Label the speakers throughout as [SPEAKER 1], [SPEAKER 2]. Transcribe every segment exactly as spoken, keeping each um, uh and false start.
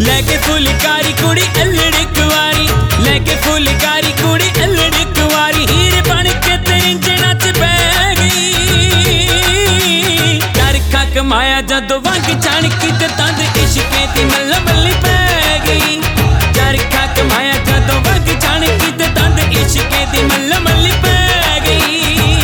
[SPEAKER 1] लेके फुलकारी कुड़ी अल्लड़ कुवारी, लेके फुलकारी कुड़ी अल्लड़ कुवारी, हीरे बन के तेरी जना च पै गई। चरखा कमाया जदों वंग छणकी ते तंद इश्के दी मल्ल मल्ली पै गई। चरखा कमाया जदों वंग छणकी ते तंद इश्के दी मल्ल मल्ली पै गई।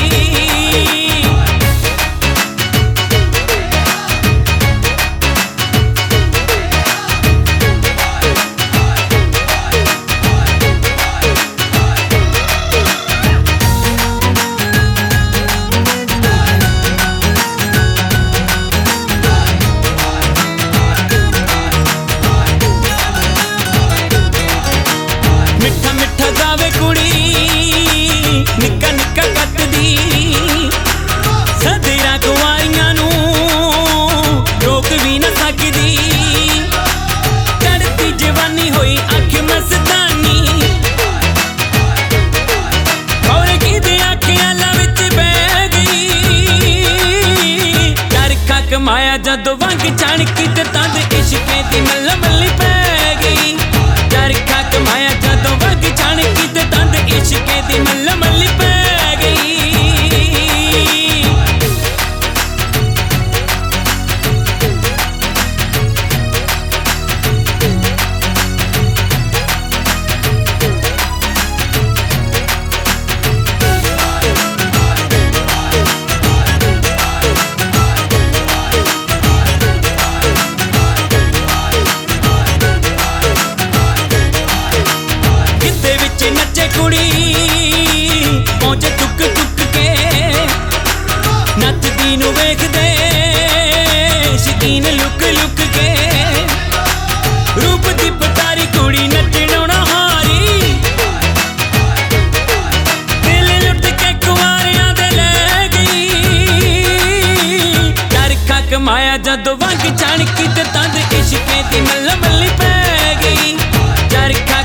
[SPEAKER 1] मिठा मिठा जावे कुड़ी निक्का निक्का कटदी, सदेरा कुवारियां नू रोक भी न सकदी। चढ़ती जवानी होई अख मस्तानी, और किदे अखियां विच बह गई। चरखा कमाया जदों वंग छणकी ते तंद इश्के दी मल्ल मल्ली पै गई। चरखा कमाया जदों वंग छणकी ते तंद इश्के दी मल्ल मल्ली पै गई। गिद्धे विच नचे कुड़ी पहुंचे टुक टुक के, नचदी नू वेखदे शकीन लुक लुक के। रूप दी पटारी कुड़ी नचणों ना हारी, दिल लुट के कुवारियां दे लै गई। चरखा कमाया जदों वंग छणकी ते तंद इश्के दी मल्ल मल्ली पै गई। चरखा